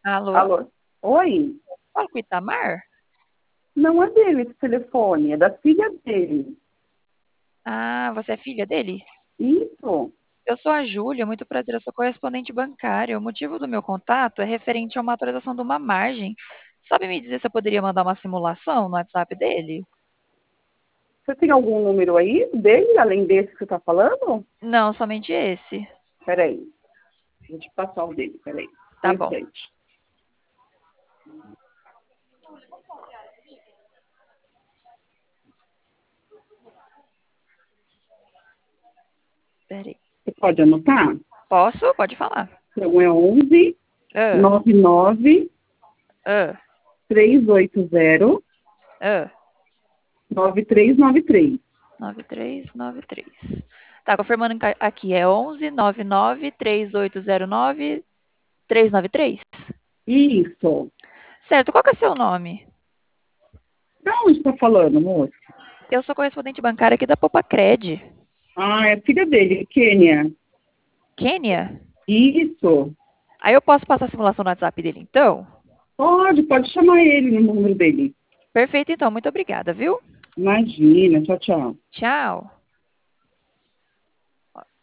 Alô? Alô? Oi? Fala com o Itamar? Não é dele esse telefone, é da filha dele. Ah, você é filha dele? Isso? Eu sou a Júlia, muito prazer, eu sou correspondente bancária. O motivo do meu contato é referente a uma atualização de uma margem. Sabe me dizer se eu poderia mandar uma simulação no WhatsApp dele? Você tem algum número aí dele, além desse que você está falando? Não, somente esse. Peraí, vou te passar o dele, peraí. Um Tá bom. instante. Peraí. Você pode anotar? Posso? Pode falar. Então é 11 Ah, 99 ah, 380 ah. 9393. 9393. Tá, confirmando aqui, é 11 99 3809 393? Isso. Certo, qual que é seu nome? Da onde está falando, moço? Eu sou correspondente bancária aqui da Popacred. Ah, é a filha dele, Kênia. Quênia? Isso. Aí eu posso passar a simulação no WhatsApp dele, então? Pode chamar ele no número dele. Perfeito, então. Muito obrigada, viu? Imagina, tchau, tchau. Tchau.